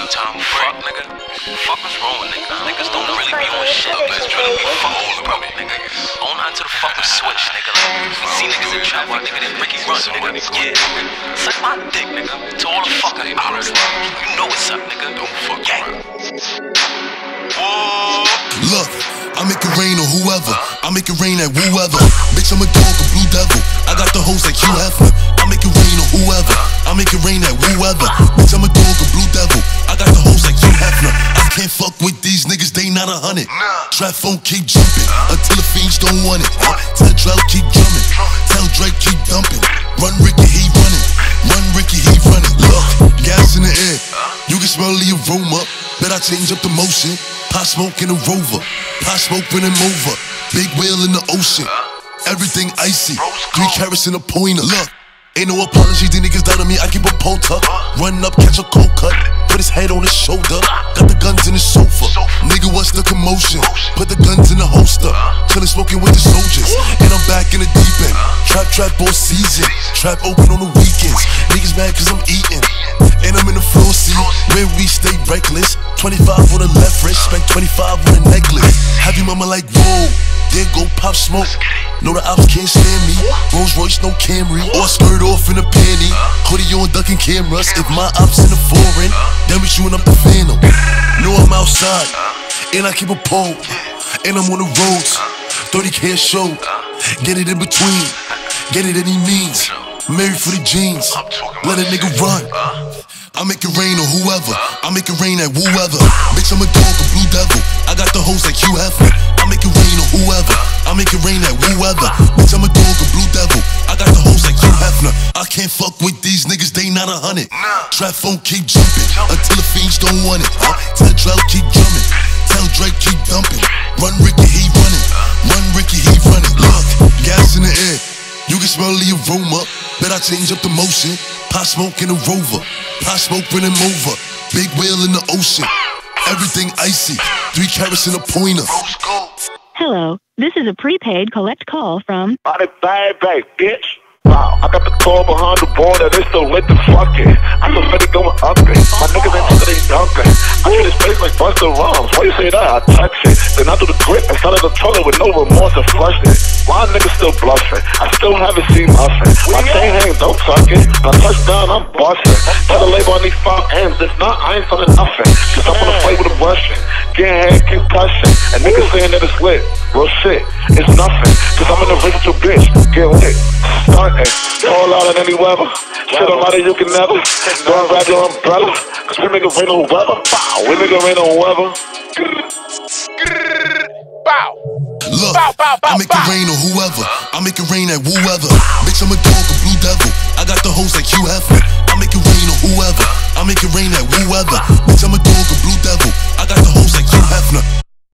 two-time fuck, nigga. Fuck what's wrong with niggas? Niggas don't really be on shit. Niggas trying to be fucking bro, nigga. On onto the fucking switch, nigga. Like, see niggas in trap, like nigga, then Ricky run, nigga. Yeah. Suck my dick, nigga. To all the fuck I hours. You know what's up, nigga. Don't fuck around. Look, I make it rain on whoever. I make it rain at whoever. Bitch, I'm a dog, a blue devil. I got the hoes like Hugh Hefner. I make it rain on whoever. I make it rain at whoever. Bitch, I'm a dog, a blue devil. I got the hoes like Hugh Hefner. I can't fuck with these niggas, they not 100. Trap phone keep jumping until the fiends don't want it. Tell Drell keep drumming. Tell Drake keep dumping. Run Ricky, he running. Run Ricky, he running. Look, gas in the air. You can smell the aroma. Bet I change up the motion. Pot smoke in a Rover. Pot smoke when I'm over. Big whale in the ocean. Everything icy. 3 carats in a pointer. Look, ain't no apology. The niggas down on me. I keep a pole tuck. Run up, catch a cold cut. Put his head on his shoulder. Got the guns in the sofa. Nigga, what's the commotion? Put the guns in the holster. Chillin' smoking with the soldiers. And I'm back in the deep end. Trap all season. Trap open on the weekends. Niggas mad cause I'm eating. And I'm in the floor seat where we stay reckless. 25 on the left wrist, spent 25 on a necklace. Have your mama like, whoa, there go Pop Smoke. No, the ops can't stand me. Rolls Royce, no Camry. Or skirt off in a panty. Hoodie on ducking cameras. If my ops in the foreign, then we shooting up the Phantom. Know I'm outside, and I keep a pole. And I'm on the roads, 30K a show. Get it in between, get it any means. Married for the jeans, let a nigga run. I make it rain on whoever. I make it rain at whoever. Bitch, I'm a dog, a blue devil. I got the hoes like Hugh Hefner. I make it rain on whoever. I make it rain at whoever. Bitch, I'm a dog, a blue devil. I got the hoes like Hugh Hefner. I can't fuck with these niggas, they not 100. Trap phone keep jumping until the fiends don't want it. Tell Drell keep drumming. Tell Drake keep dumping. Run Ricky, he running. Run Ricky, he running. Look, gas in the air. You can smell the aroma. Bet I change up the motion. Pot smoke in a Rover. Pot smoke when I'm over. Big whale in the ocean. Everything icy. 3 carats in a pointer. Hello, this is a prepaid collect call from... Body bag, bitch. Wow, I got the car behind the border, they still lit the fucking. I'm so steady going up it. My niggas ain't steady dunking. I treat his face like Busta Rhymes. Why you say that? I touch it. Then I do the grip inside of the toilet with no remorse and flush it. My niggas still bluffing. I still haven't seen nothing. My chain hang, don't tuck it. When I touch down, I'm busting. Tell the label I need 5 M's. If not, I ain't selling nothing. Cause I'm gonna play with a Russian. Getting head, concussion. And niggas saying that it's lit. Real shit, it's nothing. Cause I'm an original bitch. Get lit. Starting. Fall out in any weather. Shit on out you can never. Don't grab your umbrella. Cause we make it rain on weather. We make it rain on weather. Bow. Look, I make it rain on whoever. I make it rain at whoever. Bitch, I'm a dog, a blue devil. I got the hoes like Hugh Hefner. I make it rain on whoever. I make it rain at whoever.